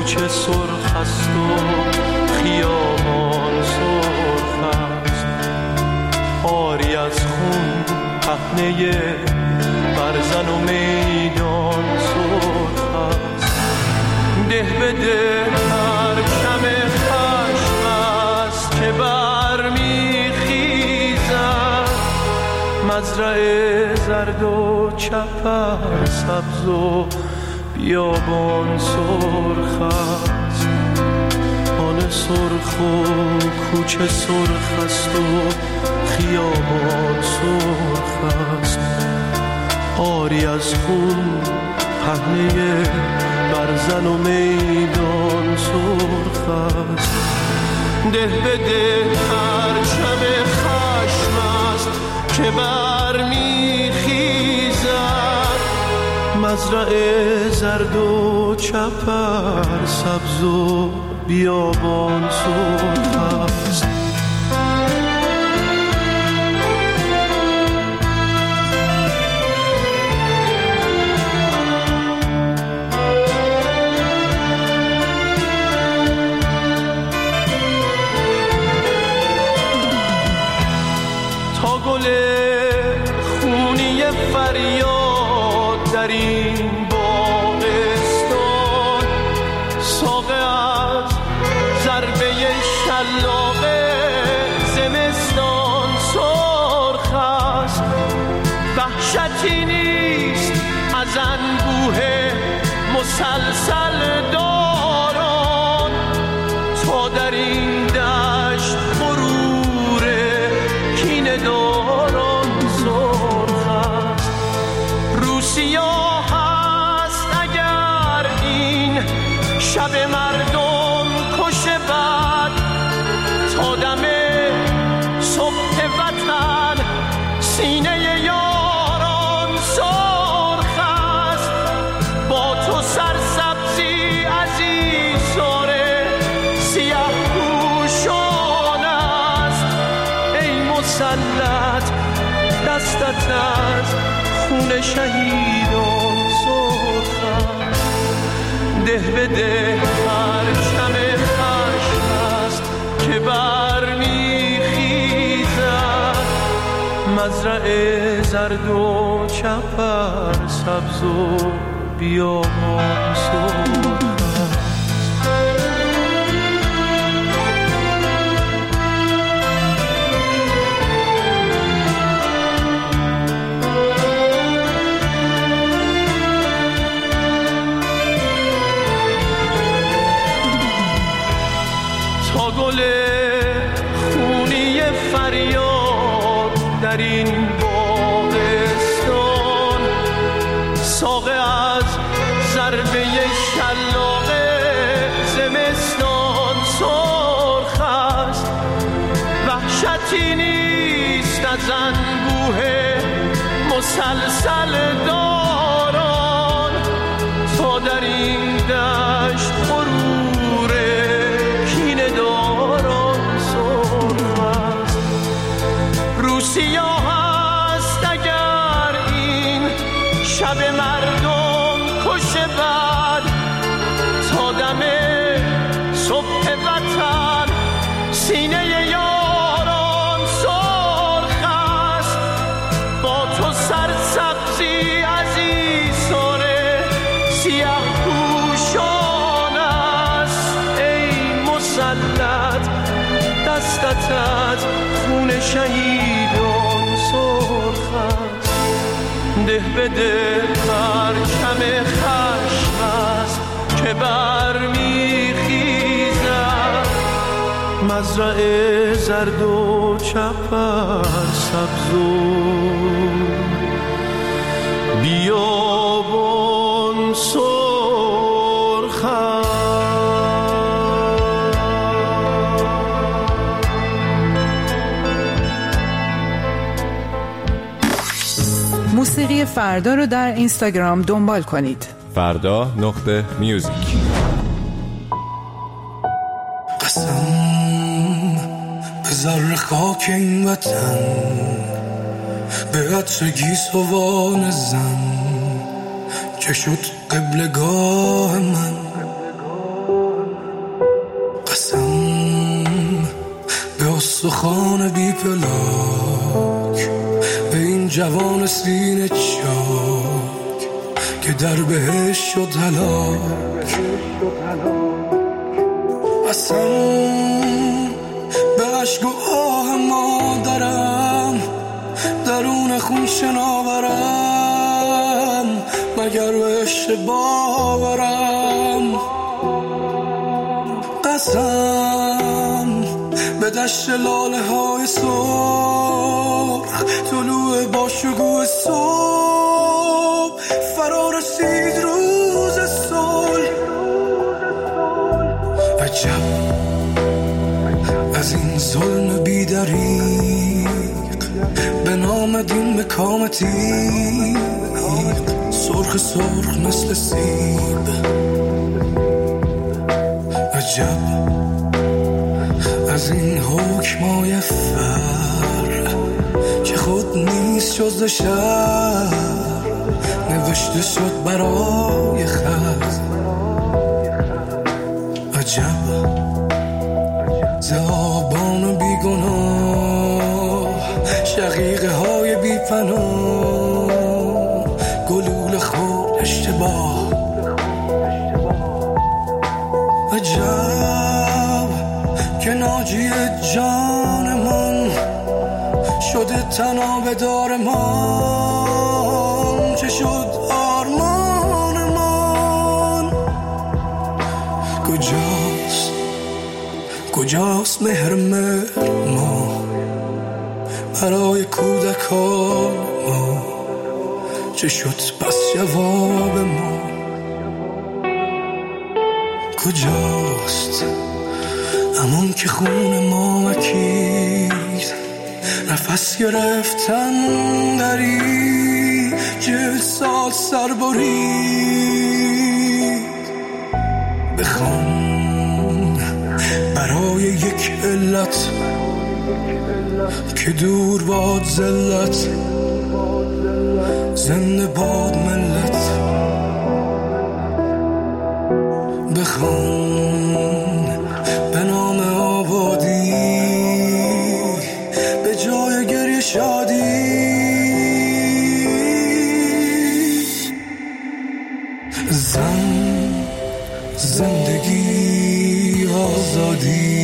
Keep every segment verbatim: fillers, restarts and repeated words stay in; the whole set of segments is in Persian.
کوچه سرخ است و خیابان سرخ است. آری از خون پهنه برزن و میدان سرخ است. ده به ده پرچم خشم است که برمیخیزد. مزرعه زرد و چپر سبز و بیابان سرخ است. آن سرخ و کوچه سرخ است و خیابان سرخ است. آری از خون پهنه برزن و میدان سرخ است. ده به ده پرچم خشم است که برمیخیزد. مزرعه زرد و چپر سبز و بیابان سرخ است. تا گل خونی فریاد در این باغستان، ساقه از ضربه شلاق زمستان سرخ است. وحشتی نیست از انبوه مسلسل داران، تا در این دشت غرور کینه داران سرخ است. روسیا هست اگر این شب مردم کشه بد، تا دم صبح وطن سینه یاران سرخ است. با تو سرسبزی عزیزاره سیاه پوشان است. ای مسلط دستت از خون شهیدان سرخ است. ده به ده پرچم خشم است که برمیخیزد. مزرعه زرد و چپر سبز و بیابان سرخ است. تا گل خونی فریاد در این باغستان، ساقه از ضربه شلاق زمستان سرخ است. وحشتی نیست از انبوه مسلسل داران، تا در این دشت غرور کینه داران سرخ است. روسیا هست اگر این شب مردم کشه بد، تا دم صبح وطن سینه یاران سرخ است. با تو سرسبزی عزیزاره سیاه پوشان است. ای مسلط دستت از خون شهیدان سرخ است. ده به ده پرچم خشم است که برمیخیزد. مزرعه زرد و چپر سبز و بیابان سرخ است. موسیقی فردا رو در اینستاگرام دنبال کنید. فردا نقطه میوزیک. قسم به ذره خاک این وطن، به عطر گیسوان زن که شد قبلگاه من. خانه بی پلاک، به این جوان سینه چاک که در بهش شد هلاک. قسم به عشق و آه مادرم درون خون شناورم، مگر بهش باورم. قسم به دشت لاله های سرخ، طلوع با شکوه صبح، فرا رسید روز صلح. عجب از این ظلم بی دریغ، به نام دین به کام تیغ، سرخ سرخ مثل سیب. عجب از این حکمای فر که خود نیست جز شر، نوشته شد برای خز. عجب ز آبان بیگناه، شقیقه های بی پناه، گلوله خود اشتباه. عجب که ناجی جانمان شده تناب دار من، چه شد آرمان من. کجاست کجاست مهر مهر ما برای کودکان ما، چه شد پس جواب ما. کجاست همون که خون ما مکید، نفس گرفتن دری چه سال سر برید. بخوان برای یک علت که دور باد ذلت، زنده باد ملت. بخوان به نام آبادی، به جای گریه شادی. زن، زندگی، آزادی.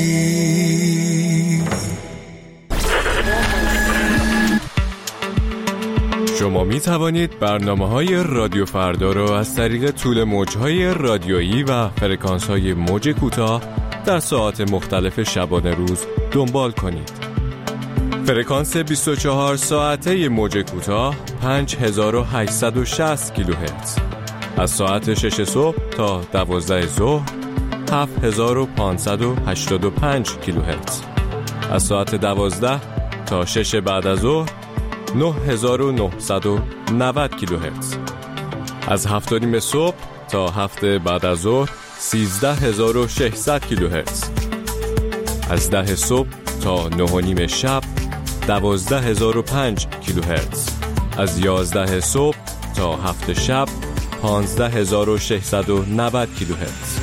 شما می توانید برنامه‌های رادیو فردا را از طریق طول موج‌های رادیویی و فرکانس‌های موج کوتاه در ساعات مختلف شبانه روز دنبال کنید. فرکانس بیست و چهار ساعته موج کوتاه پنج هزار و هشتصد و شصت کیلوهرتز، از ساعت شش صبح تا دوازده ظهر هفت هزار و پانصد و هشتاد و پنج کیلوهرتز، از ساعت دوازده تا شش بعد از ظهر نه هزار و نهصد و نود کیلوهرتز، از هفت و نیم صبح تا هفت بعد از ظهر سیزده هزار و ششصد کیلوهرتز، از ده صبح تا نه و نیم شب دوازده هزار و پنج کیلوهرتز، از یازده صبح تا هفت شب پانزده هزار و ششصد و نود کیلوهرتز.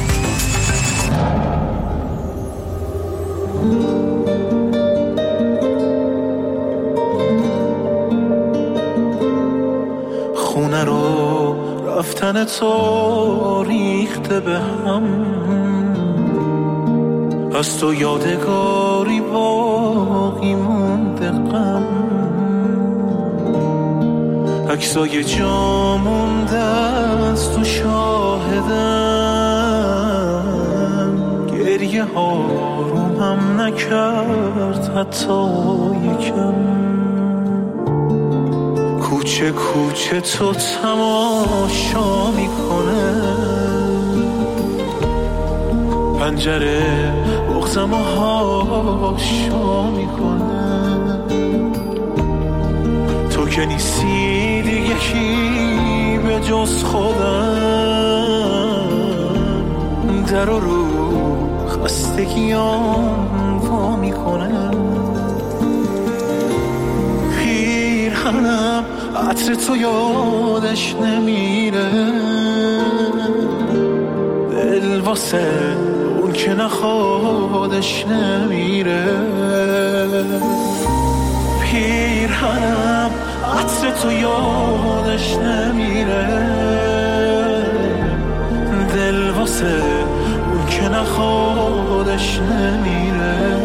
خونه رو رفتن تو ریخته به هم، از تو یادگاری باقی مونده غم، عکسای جا مونده از تو شاهدم، گریه ها رو هم نکرد حتی یکم. کوچه کوچه تو تماشا میکنه، پنجره بغزم و هاشا میکنه. تو که نیستی دیگه کی به جز خودم، در رو خستگیام وا میکنه. پیرهنم عطر تو یادش نمیره، دل واسه اون که نه خودش نمیره. پیرهنم عطر تو یادش نمیره، دل واسه اون که نه خودش نمیره.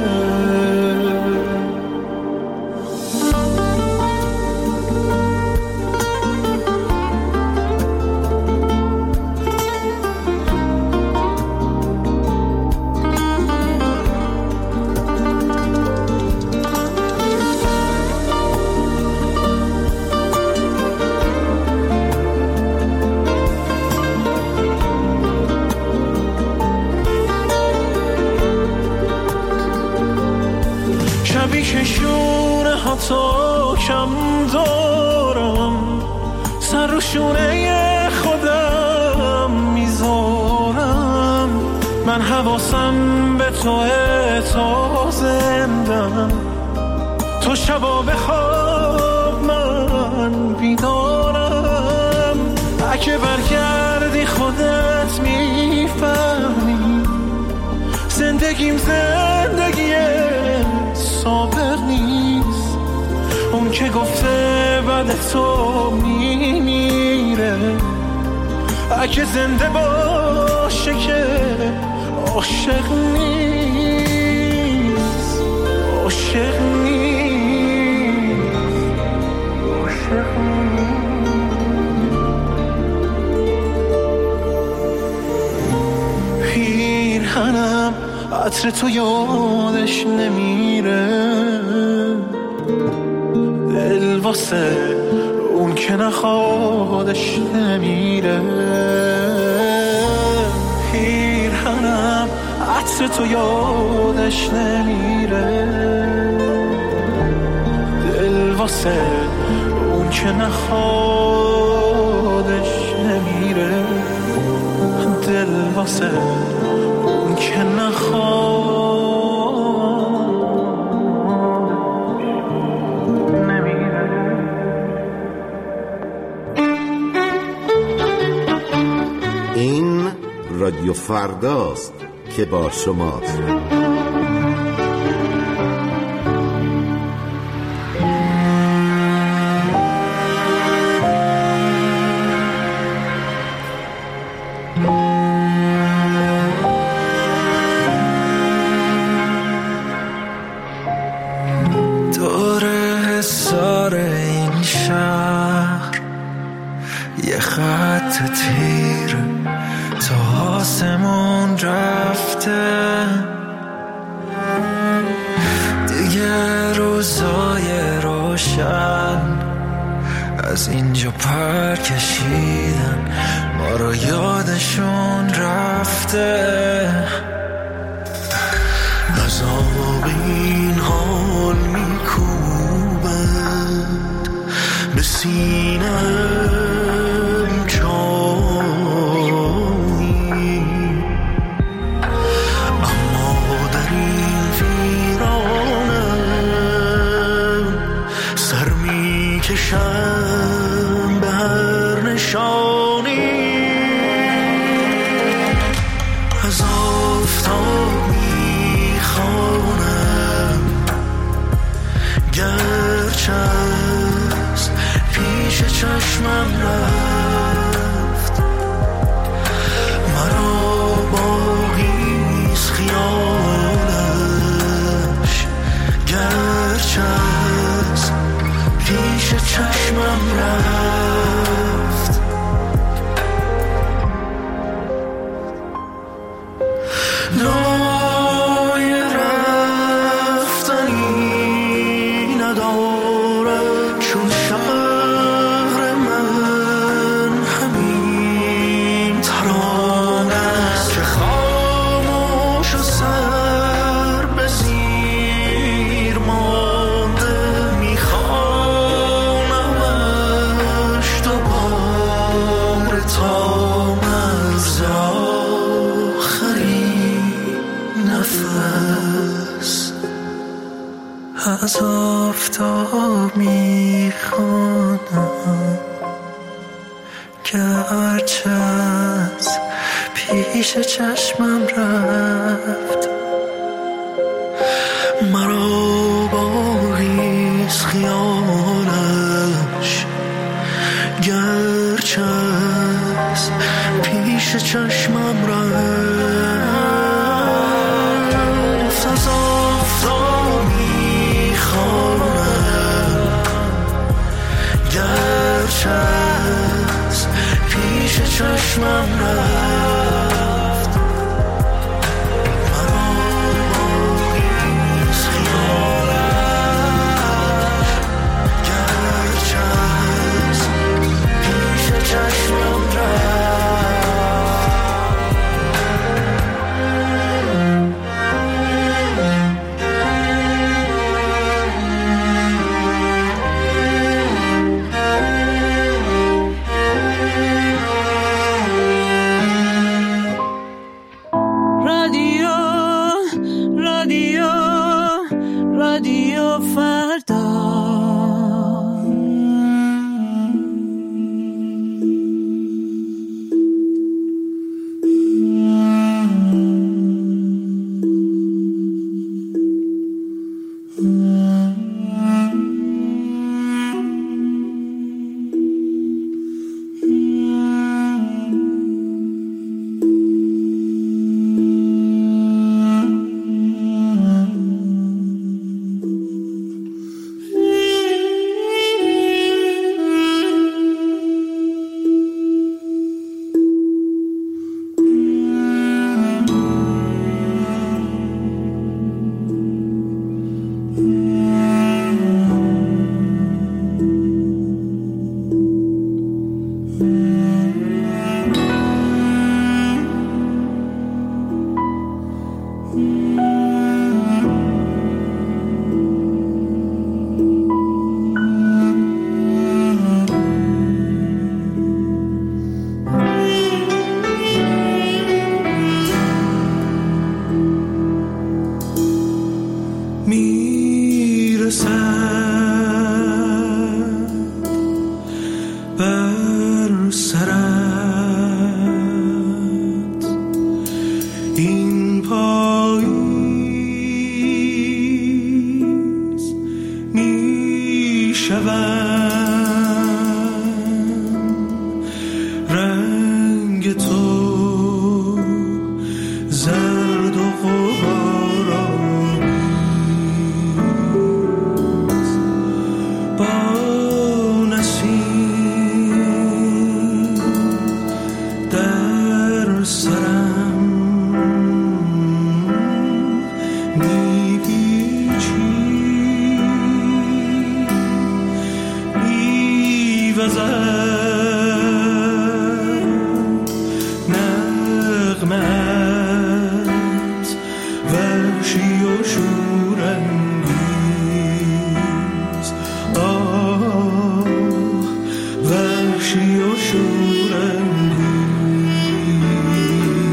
شونه ها تو کم دارم، سر رو شونه خودم میذارم. من حواسم به تو تا زندم، تو شبا بخواب من بیدارم. اگه برگردی خودت میفهمی زندگیم زندگیه صابر نیست. اون که گفته بعد تو میمیره، اگه زنده باشه که عاشق نیست، عاشق نیست، عاشق نیست. پیرهنم عطر تو یادش نمیره، دل واسه اون که نه خودش نمیره. پیرهنم عطر تو یادش نمیره، دل واسه اون که نه خودش نمیره، دل واسه اون که نخواد نمیره. این رادیو فرداست که با شماست. تیر تا آسمون رفته، دیگه روزای روشن از اینجا پر کشیدن، ما رو یادشون رفته. عذاب این حال میکوبند به سینه‌ام جایی، اما در این ویرانم سر میکشم به هر نشانی. از آفتاب میخوانم گرچه از پیش چشمم رفت، مرا باقی نیست خیالش گرچه از پیش چشمم رفت. رای رفتنی ندارد چون شهر من همین ترانه است که خاموش و سر به زیر مانده، میخوانمش دوباره تا مرز نفس. از آفتاب میخوانم گرچه از پیش پیش چشمم رفت، مرا باقیست خیالش گرچه از پیش چشمم رفت. از آفتاب میخوانم گرچه از پیش چشمم رفت، مرا باقیست خیالش گرچه از پیش چشمم رفت. وحشی و شورانگیز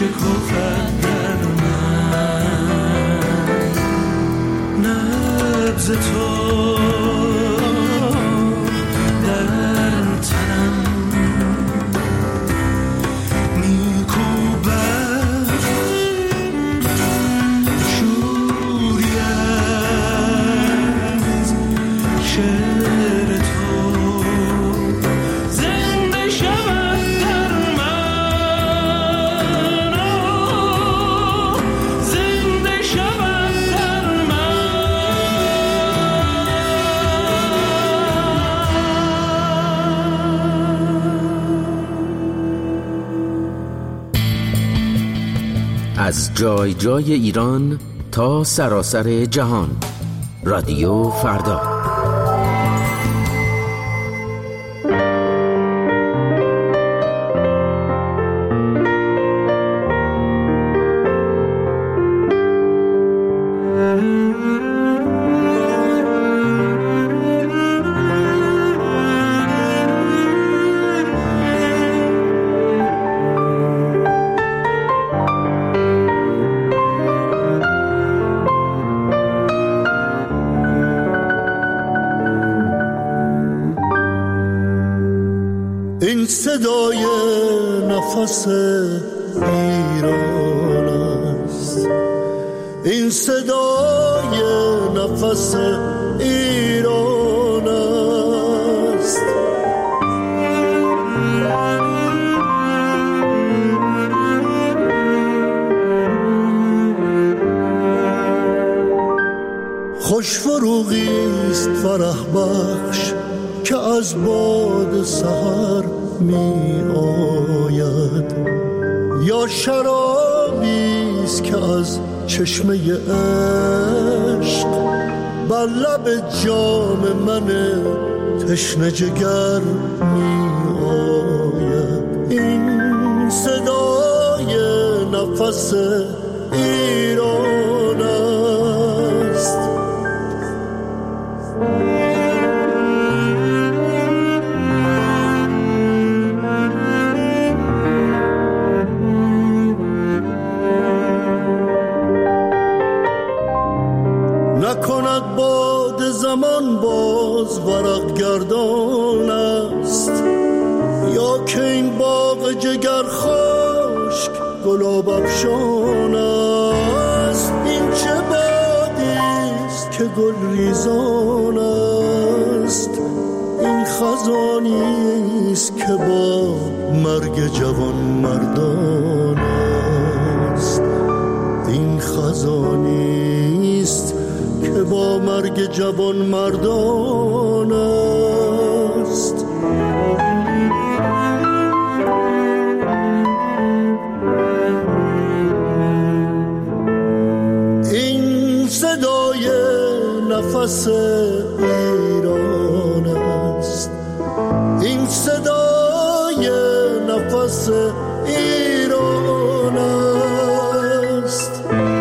شکافت در من، نبض تو در تنم میکوبد شوری از شعر تو، زنده شود در من، زنده شود در از جای جای ایران تا سراسر جهان، رادیو فردا. این صدای نفس ایران است، این صدای نفس ایران است. خوش فروغی است فرح بخش که از باد سحر می آید، یا شرابی است که از چشمه عشق بر لب جام من تشنه جگر می آید. این صدای نفس ایران است. نکند باد زمان باز ورق گردان است، یا که این باغ جگر خشک گلاب افشان است. این چه بادی است که گل ریزان است، این خزانی است که با مرگ جوان مردان است. این خزانی است که با مرگ جوان مردان است. این صدای نفس ایران است، این صدای نفس ایران است.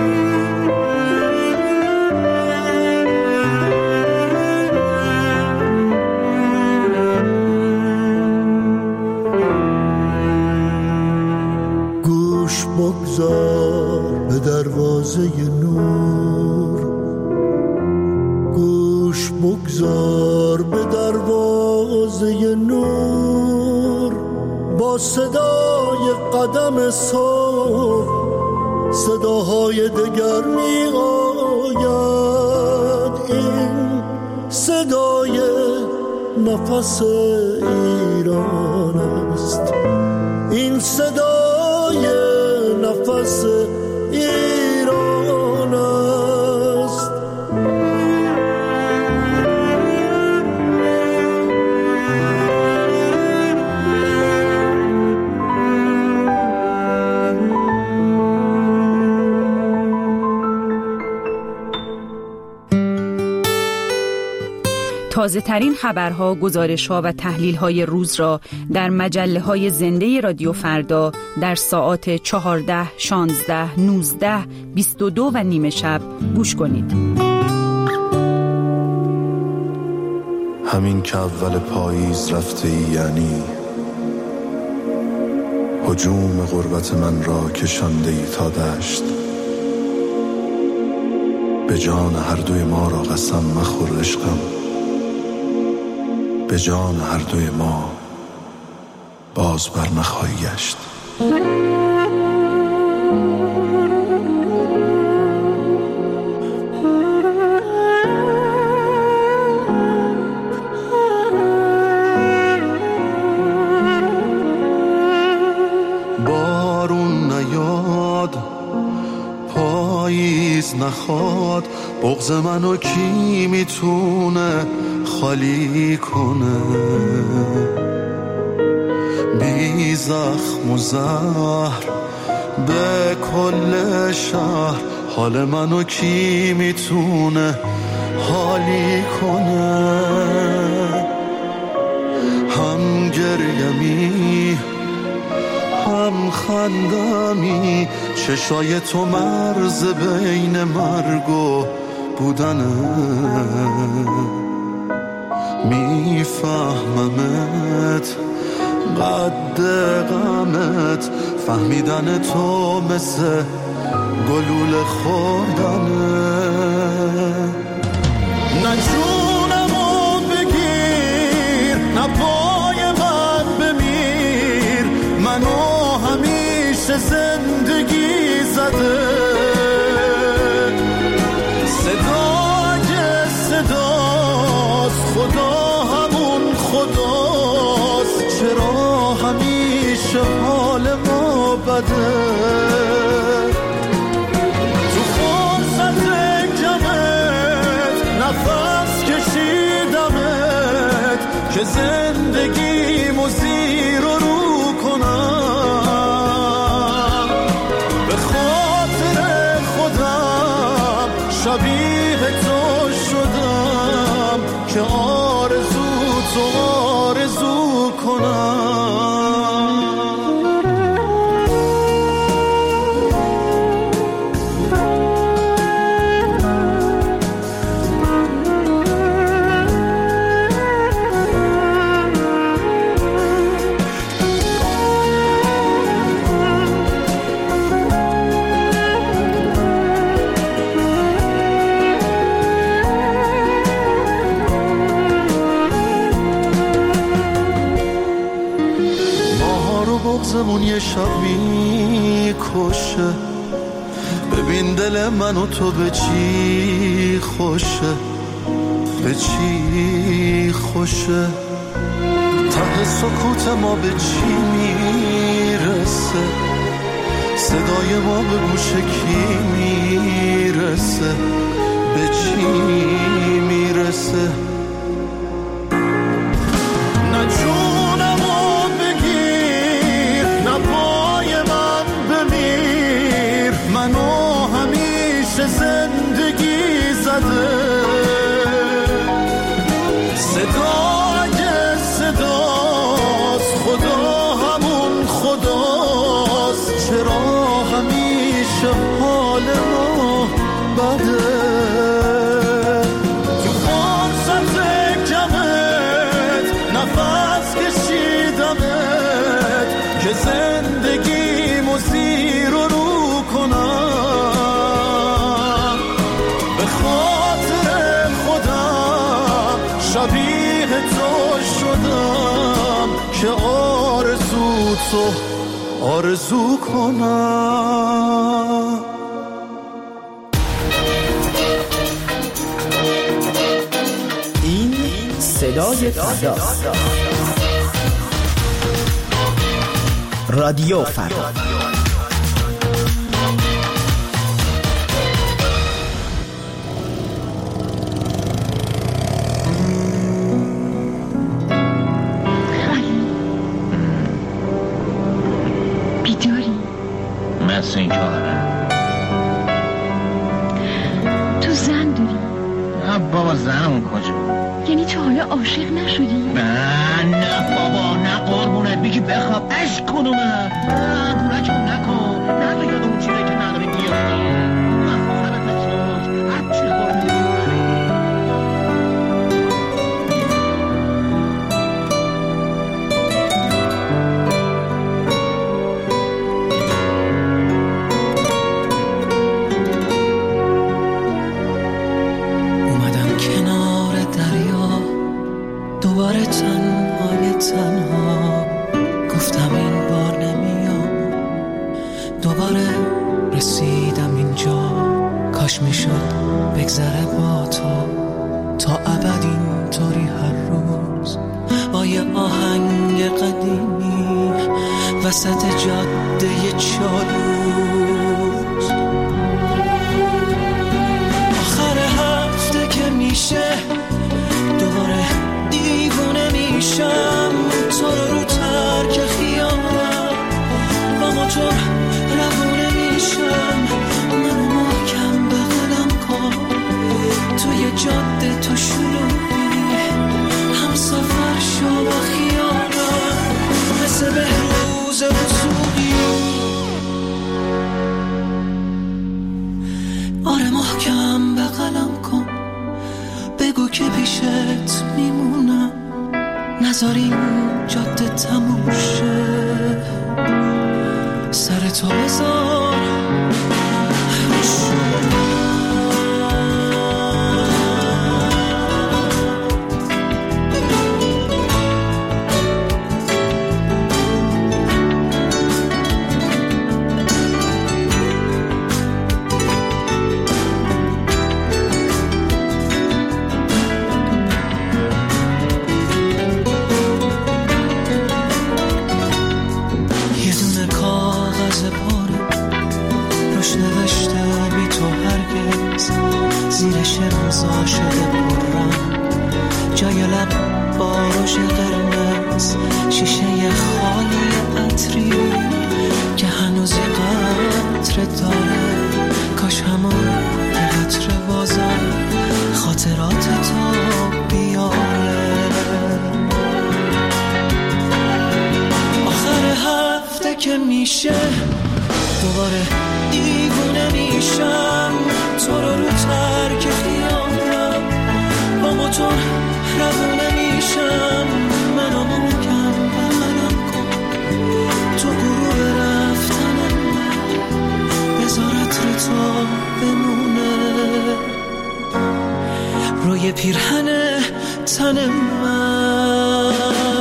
گوش بگذار به دروازه نور، گوش بگذار به دروازه نور. با صدای قدم صبح صداهای دگر می آید. این صدای نفس ایران است، این صدای نفس ایران است. تازه ترین خبرها، گزارش‌ها و تحلیل‌های روز را در مجله‌های زنده رادیو فردا در ساعات چهارده، شانزده، نوزده، بیست و دو و نیمه شب گوش کنید. همین که اول پاییز رفته ای، یعنی هجوم غربت من را کشانده ای تا دشت. به جان هر دوی ما را قسم مخور عشقم، به جان هر دوی ما باز بر نخواهی گشت. بارون نیاد، پاییز نخواد، بغض منو کی میتونه خالی کنه؟ بی زخم و زهر به کل شهر، حال منو کی میتونه حالی کنه؟ هم گریمی هم خندمی، چشای تو مرز بین مرگ و بودنه. میفهممت قد غمت، فهمیدن تو مثل گلوله خوردنه. نه جونمو بگیر، نه پای من بمیر، منو همیشه زندگی زده. صدای صداست، خدا همون خداست، چرا همیشه حال ما بده؟ تو فرصت کمت نفس کشیدمت که زندگیمو زیر و رو کنم. به خاطر خودم شبیه تو شدم که آرزو تو آرزو کنم. بغضمون یه شب میکشه، ببین دل من و تو به چی خوشه، به چی خوشه. ته سکوت ما به چی میرسه، صدای ما به گوش کی میرسه، به چی میرسه. نه جونمو بگیر، نه پای من بمیر، منو همیشه زندگی زده. صدای صداست، خدا همون خداست، چرا همیشه حال ما بده؟ تو فرصت کمت نفس کشیدمت که زندگیمو زیر و رو کنم. به خاطر خودم شبیه تو شدم که آرزو تو آرزو کنم. این صدای فرداست. رادیو فردا. بیداری؟ مثل این که آره. تو زن داری؟ نه بابا، زنمون کجا؟ یعنی تو حالا عاشق نشدی؟ نه نه بابا، نه قربونت بگی بخواب عشق کنم. نه دورکم نکن، نه تو یاد اون چیزایی که نداری بیافتی. من خواهرت اصلاج هرچی قربونت تنها گفتم این بار نمیام، دوباره رسیدم اینجا. کاش میشد بگذره با تو تا ابد اینطوری هر روز با یه آهنگ قدیمی وسط جاده چالوس. آخر هفته که میشه دوباره دیوونه میشم، تو رو رو ترک خیابان با موتور روونه میشم. منو محکم بغلم کن توی جاده تو شلوغی، هم سفر شو با خیالم مثل بهروز وسوقی. آره محکم بغلم کن، بگو که پیشت میمونم، نذاریم جاده تموم شه، سر تو بذار زیرش امضا شده پررنگ، جای لب باروش قرمز، شیشه خالی عطری که هنوز قطره داره. کاش همون یه قطره بازم خاطرات تا بیاره. آخر هفته که میشه دوباره دیوونه میشم، تو رو رو ترک خیابم با موتور روونه میشم. منو محکم بغلم کن تو گروه رفتنم، بذار عطر تو بمونه روی پیرهن تن من.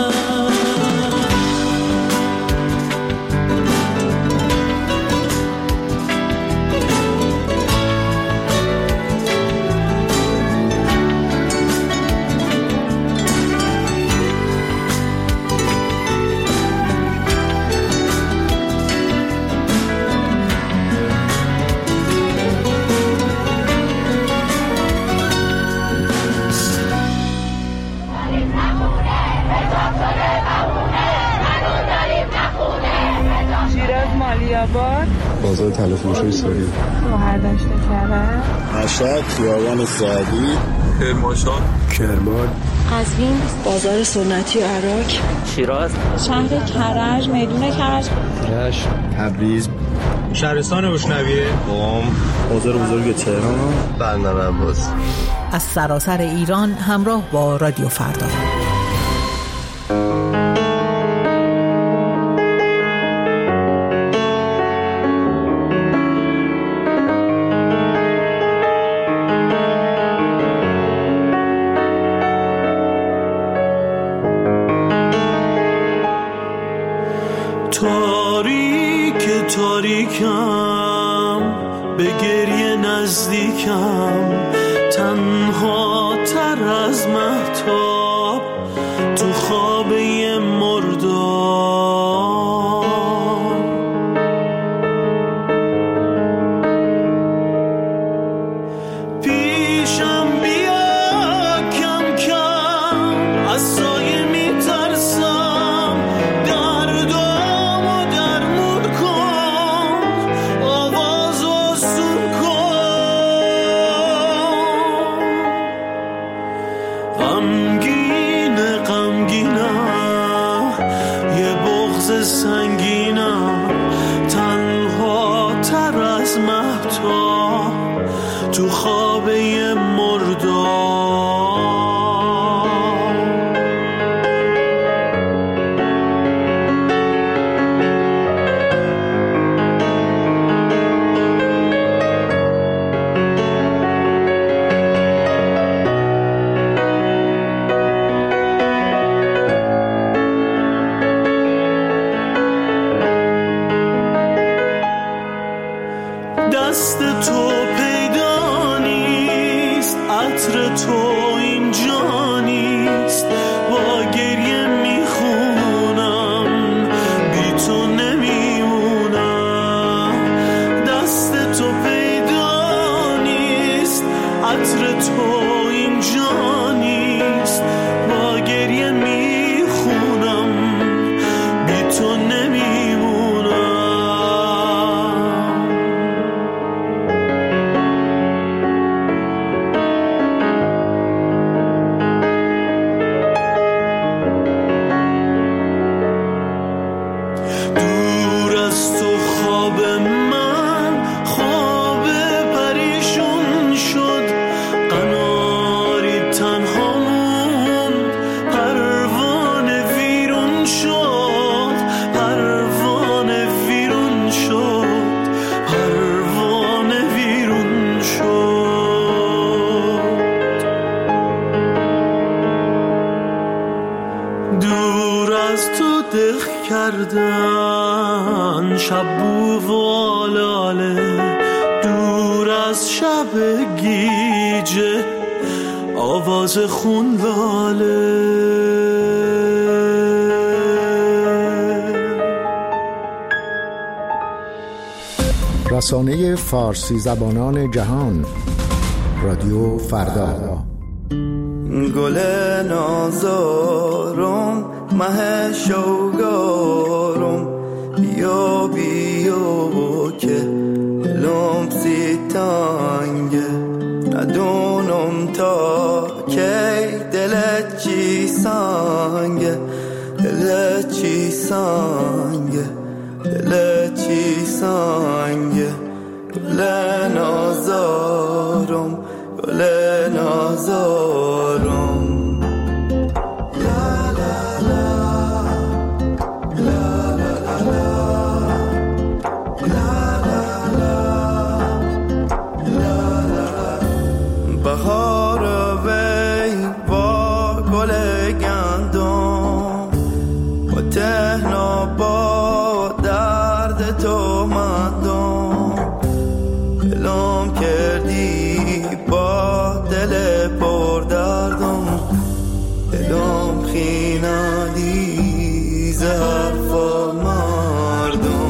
بازار تلفروشی ساری، شوهر داشته کرد، مشهد، خیابان سعدی، کرمانشاه، کرمان، قزوین، بازار سنتی عراق، شیراز، شهر کرج، میدون کرج، رشت، تبریز، شهرستان بشنویه، قم، بازار بزرگ تهران، بندر عباس. از سراسر ایران همراه با رادیو فردا. تاریک تاریکم به گریه نزدیکم، تنها تر از مهتاب تو خوابه مردار. پیشم بیا کم کم، از سایه میترسم، دردامو درمون کن، آواز آسون کن. غمگین غمگینم، یه بغض سنگینم، تنها تر از مهتاب تو خوابه مردار. دور از تو دق کردن شب بو و آلاله، دور از شب گیجه آواز خون لاله. رسانه فارسی زبانان جهان، رادیو فردا. گل نازارم مه شوگارم، بیا بیا که لمسی تانگه، ندونم تا کی دلت چی سانگه، دلت چی سانگه، دلت چی سانگه. گل نازارم گل نازارم. بهار وی با گل گندم و تهنا با درد تو مندم، دلم کردی با دل پر دردم، دلم خینادی زرف و مردم.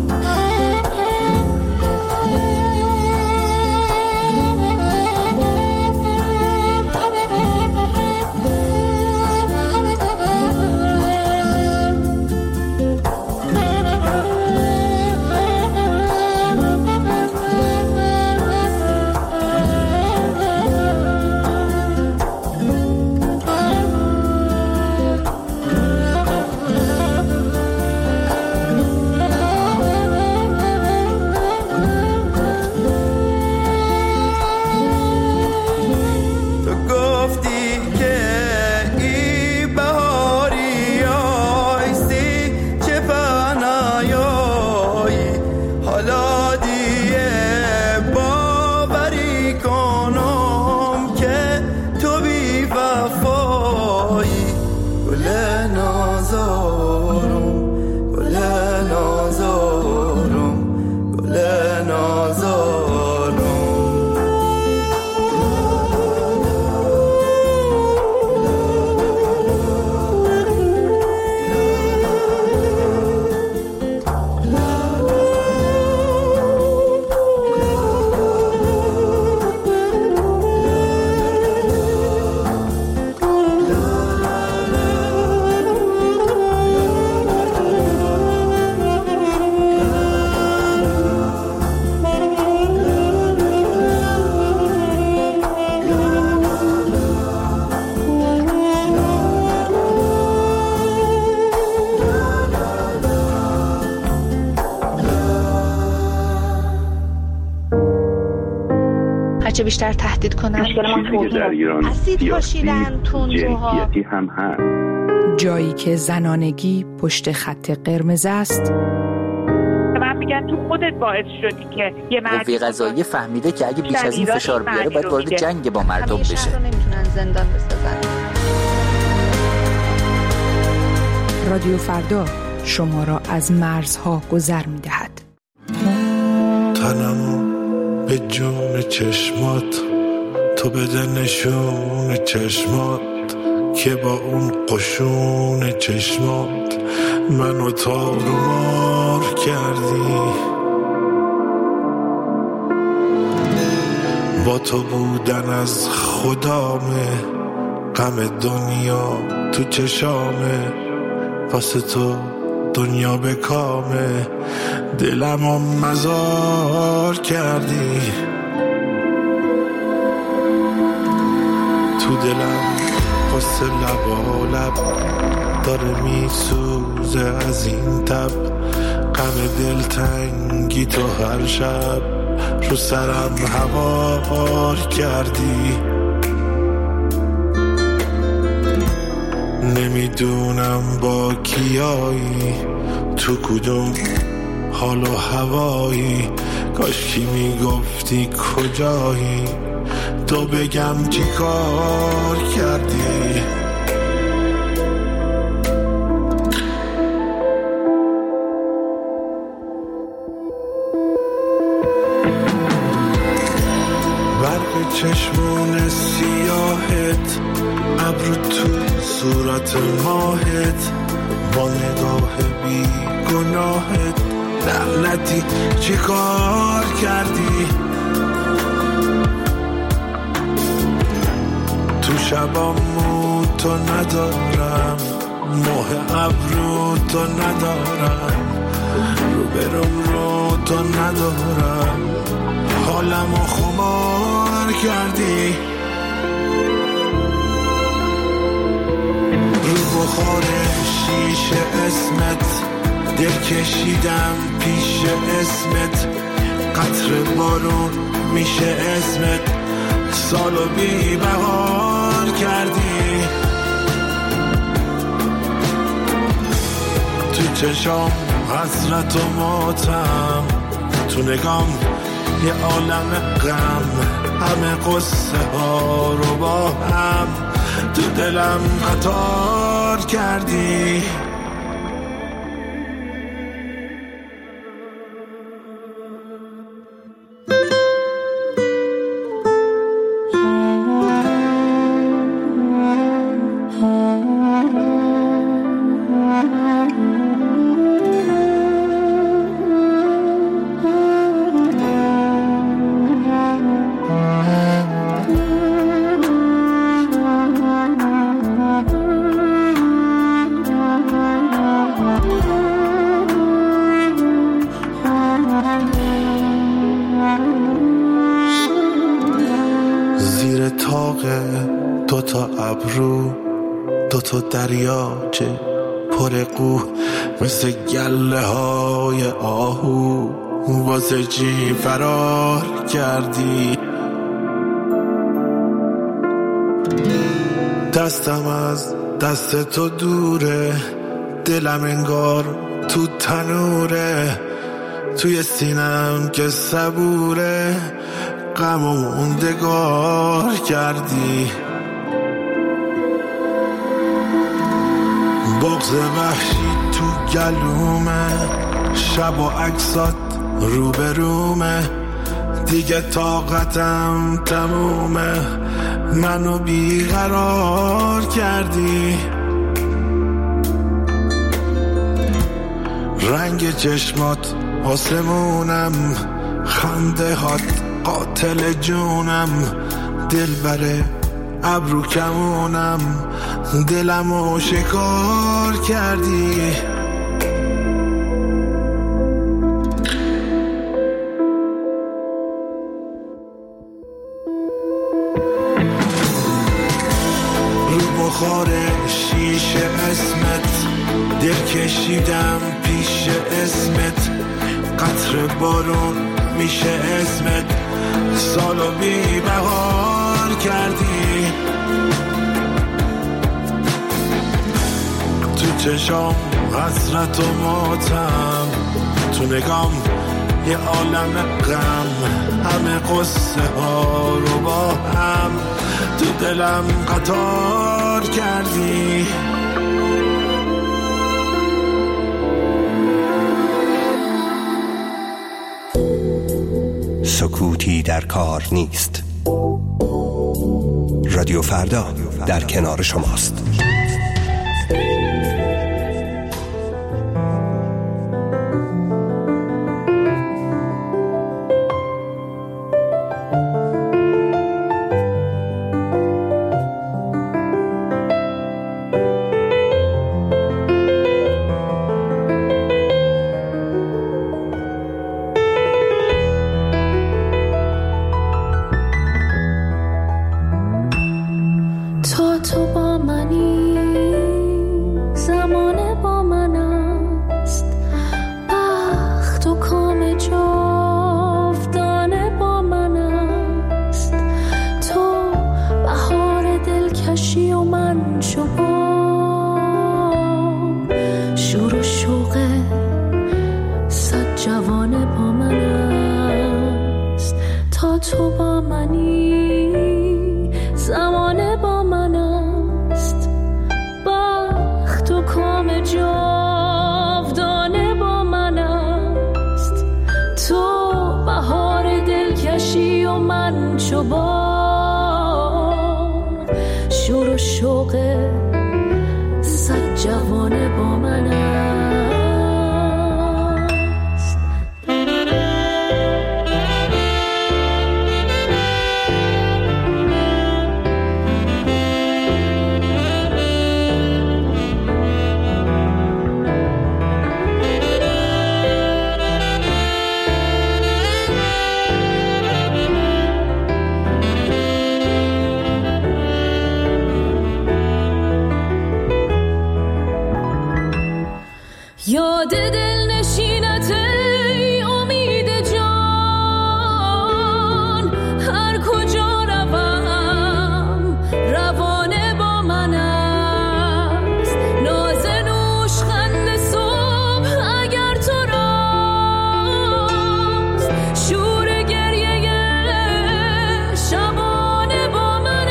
چه بیشتر تهدید کنن. مشکل ما در ایران اسید پاشیدن، تندروها، جنسیتی هم هست. جایی که زنانگی پشت خط قرمز است. من میگم تو خودت باعث شدی که یه مرد قوه قضاییه فهمیده که اگه بیش از این فشار بیاره باید وارد جنگ با مردم بشه. همیشه نمیتونن زندان بسازن. رادیو فردا شما را از مرزها گذر میدهد. تنم به جون چشمات، تو بده نشون چشمات که با اون قشون چشمات منو تار و مار کردی. با تو بودن از خدامه، غم دنیا تو چشامه، واسه تو دنیا به کامه، دلمو مزار کردی. تو دلم قصه لبا لب داره میسوزه از این تب، غم دلتنگی تو هر شب رو سرم هوار کردی. نمیدونم با کیایی، تو کدوم حال و هوایی، کاش کی میگفتی کجایی، تو بگم چی کار کردی. صورت ماهت با نگاه بی گناهت، لعنتی چی کار کردی؟ تو شبامو تو ندارم، ماه ابرو تو ندارم، رو برم رو تو ندارم، حالمو خمار کردی. رو بخار شیشه اسمت دل کشیدم پیش اسمت، قطر بارون میشه اسمت، سالو بی بهار کردی. تو چشام حسرت و ماتم، تو نگام یه عالم غم، همه قصه ها رو با هم تو دلم قطار کردی. دوتا ابرو دوتا دریاچه پر قو، مثل گله های آهو واسه چی فرار کردی؟ دستم از دست تو دوره، دلم انگار تو تنوره، توی سینم که صبوره، غم و موندگار کردی. بغض وحشی تو گلومه، شب و عکسات رو به رومه، دیگه طاقتم تمومه، منو بیقرار کردی. رنگ چشمات آسمونم، خنده هات قاتل جونم، دل بره ابرو کمونم، دلمو شکار کردی. رو بخار شیشه اسمت دل کشیدم پیش اسمت، قطر بارون میشه اسمت، سالو بی بهار کردی. تو چشام حسرت و ماتم، تو نگام یه عالم غم، همه قصه ها رو با هم تو دلم قطار کردی. سکوتی در کار نیست. رادیو فردا در کنار شماست. یاد دل نشینت ای امید جان، هر کجا روم روانه با من است. ناز نوش خند صبح اگر تو راست، شور گریه شبانه با من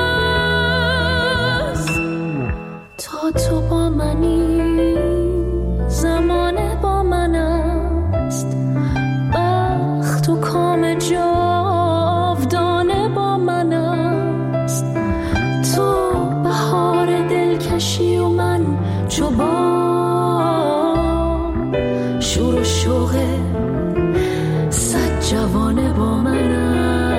است. تا تو با منی زمانه با من است، بخت و کام جاودانه با من است. تو بهار دلکشی و من چو بام، شور و شوق صد جوانه با من است.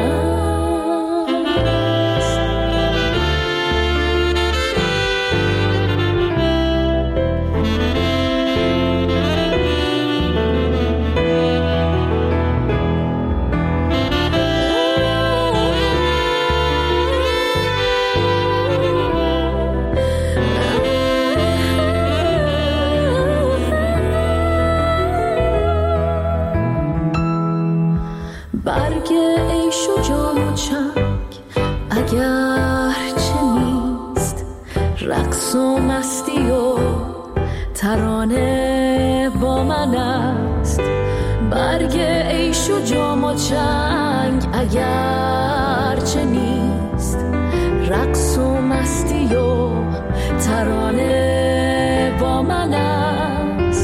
برگ عیش و جام و چنگ اگر چه نیست، رقص و مستی و ترانه با من است. برگ عیش و جام و چنگ اگر چه نیست، رقص و مستی و ترانه با من است.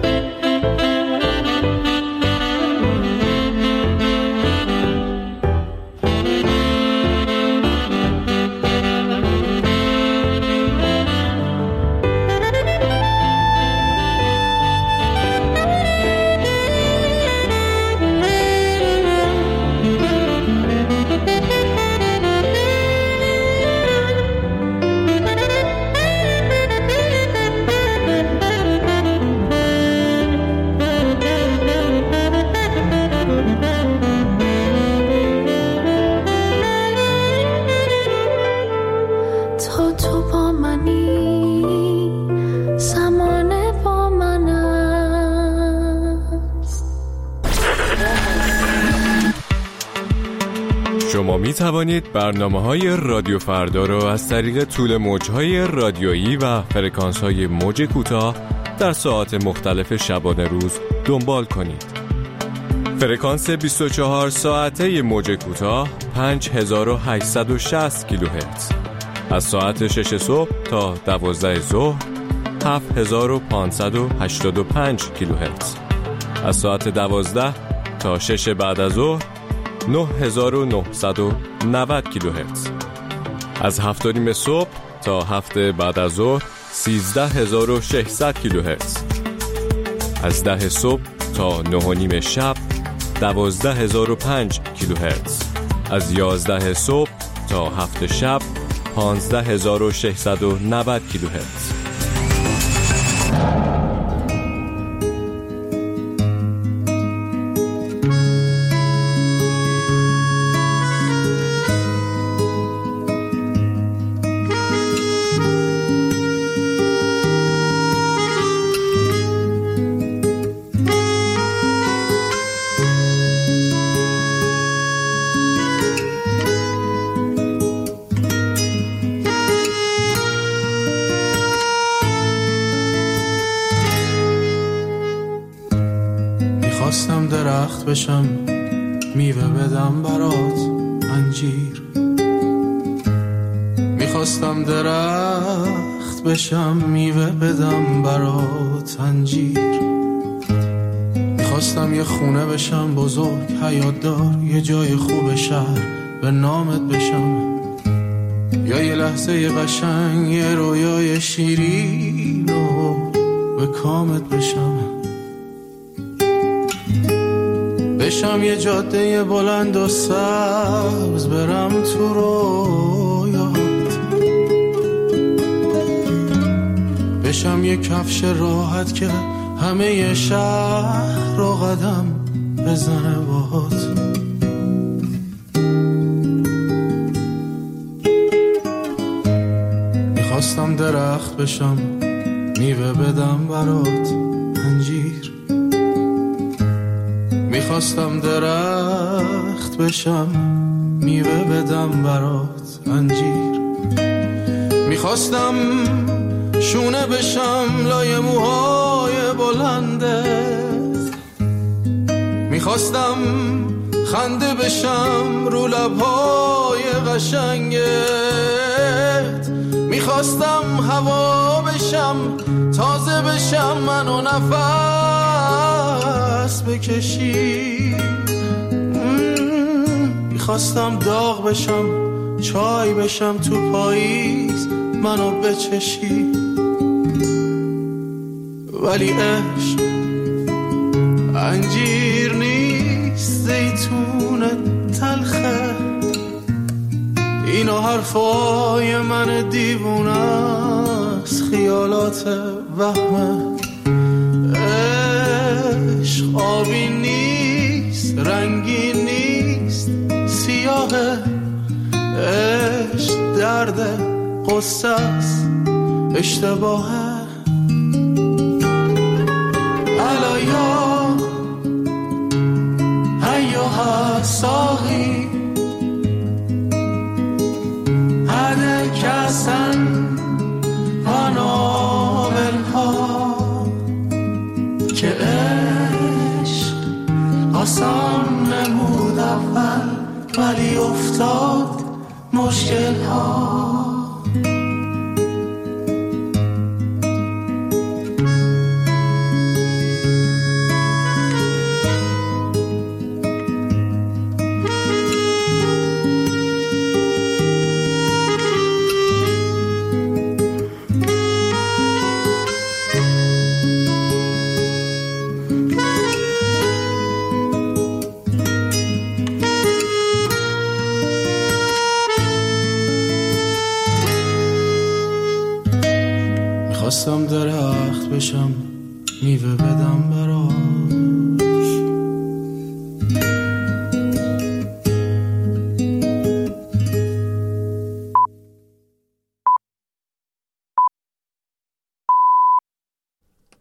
شما می توانید برنامه‌های رادیو فردا را از طریق طول موج‌های رادیویی و فرکانس‌های موج کوتاه در ساعات مختلف شبانه روز دنبال کنید. فرکانس بیست و چهار ساعته موج کوتاه پنج هزار و هشتصد و شصت کیلوهرتز، از ساعت شش صبح تا دوازده ظهر هفت هزار و پانصد و هشتاد و پنج کیلوهرتز، از ساعت دوازده تا شش بعد از ظهر نه هزار و نهصد و نود کیلوهرتز، از هفت و نیم صبح تا هفت بعد از ظهر سیزده هزار و ششصد کیلوهرتز، از ده صبح تا نه و نیم شب دوازده هزار و پنج کیلوهرتز، از یازده صبح تا هفت شب پانزده هزار و ششصد و نود کیلوهرتز. خواستم درخت بشم میوه بدم برات انجیر، میخواستم درخت بشم میوه بدم برات انجیر، میخواستم یه خونه بشم بزرگ حیات دار، یه جای خوب شهر به نامت بشم، یا یه لحظه قشنگ یه رویای شیرین و به کامت بشم، بشم یه جاده بلند و سبز برم تو رویات، بشم یه کفش راحت که همه شهر رو قدم بزنه باهات، میخواستم درخت بشم میوه بدم برات انجیر. میخواستم درخت بشم میوه بدم برات انجیر. میخواستم شونه بشم لای موهای بلندت. میخواستم خنده بشم رو لبهای قشنگت. میخواستم هوا بشم تازه بشم منو نفس بکشی. میخواستم داغ بشم چای بشم تو پاییز منو بچشی. ولی عشق انجیر نیست زیتون تلخه. اینا حرفای من دیوونه است خیالات وهمه. عشق آبی نیست رنگی نیست سیاهه. عشق درد قصه است اشتباهه. الایا ایوها صاحی هده کسن و ناولها که عشق آسان نمود اول ولی افتاد مشکل ها. میخواستم درخت بشم میوه بدم برات